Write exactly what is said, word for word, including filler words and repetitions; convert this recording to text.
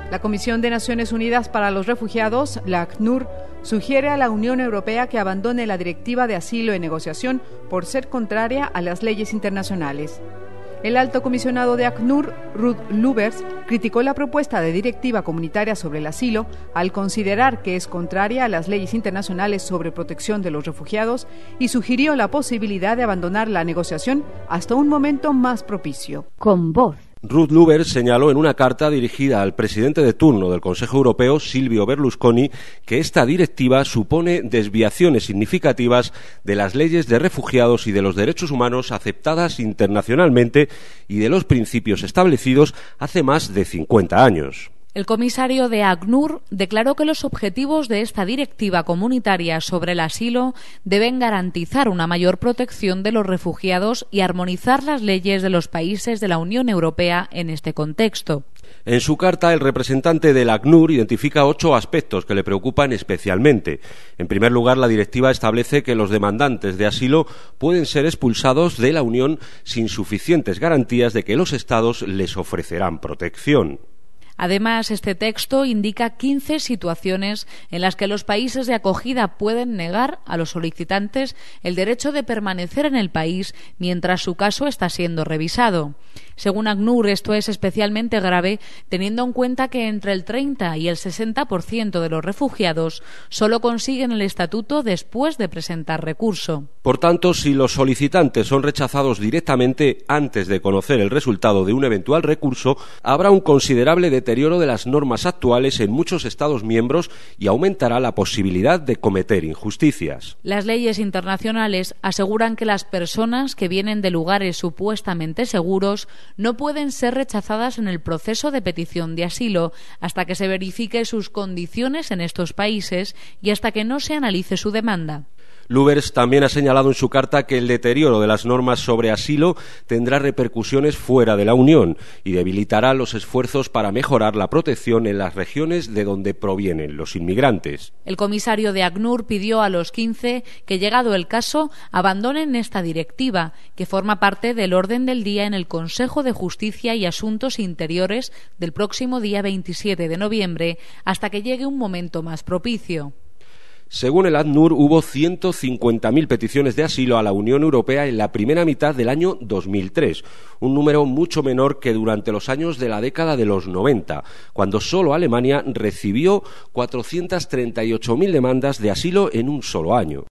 La Comisión de Naciones Unidas para los Refugiados, la ACNUR, sugiere a la Unión Europea que abandone la Directiva de Asilo en negociación por ser contraria a las leyes internacionales. El alto comisionado de ACNUR, Ruud Lubbers, criticó la propuesta de directiva comunitaria sobre el asilo al considerar que es contraria a las leyes internacionales sobre protección de los refugiados y sugirió la posibilidad de abandonar la negociación hasta un momento más propicio. Con voz. Ruud Lubbers señaló en una carta dirigida al presidente de turno del Consejo Europeo, Silvio Berlusconi, que esta directiva supone desviaciones significativas de las leyes de refugiados y de los derechos humanos aceptadas internacionalmente y de los principios establecidos hace más de cincuenta años. El comisario de ACNUR declaró que los objetivos de esta directiva comunitaria sobre el asilo deben garantizar una mayor protección de los refugiados y armonizar las leyes de los países de la Unión Europea en este contexto. En su carta, el representante del ACNUR identifica ocho aspectos que le preocupan especialmente. En primer lugar, la directiva establece que los demandantes de asilo pueden ser expulsados de la Unión sin suficientes garantías de que los Estados les ofrecerán protección. Además, este texto indica quince situaciones en las que los países de acogida pueden negar a los solicitantes el derecho de permanecer en el país mientras su caso está siendo revisado. Según ACNUR, esto es especialmente grave teniendo en cuenta que entre el treinta y el sesenta por ciento de los refugiados solo consiguen el estatuto después de presentar recurso. Por tanto, si los solicitantes son rechazados directamente antes de conocer el resultado de un eventual recurso, habrá un considerable deterioro de las normas actuales en muchos Estados miembros y aumentará la posibilidad de cometer injusticias. Las leyes internacionales aseguran que las personas que vienen de lugares supuestamente seguros no pueden ser rechazadas en el proceso de petición de asilo hasta que se verifique sus condiciones en estos países y hasta que no se analice su demanda. Lubbers también ha señalado en su carta que el deterioro de las normas sobre asilo tendrá repercusiones fuera de la Unión y debilitará los esfuerzos para mejorar la protección en las regiones de donde provienen los inmigrantes. El comisario de ACNUR pidió a los quince que, llegado el caso, abandonen esta directiva, que forma parte del orden del día en el Consejo de Justicia y Asuntos Interiores del próximo día veintisiete de noviembre, hasta que llegue un momento más propicio. Según el ACNUR, hubo ciento cincuenta mil peticiones de asilo a la Unión Europea en la primera mitad del año dos mil tres, un número mucho menor que durante los años de la década de los noventa, cuando solo Alemania recibió cuatrocientas treinta y ocho mil demandas de asilo en un solo año.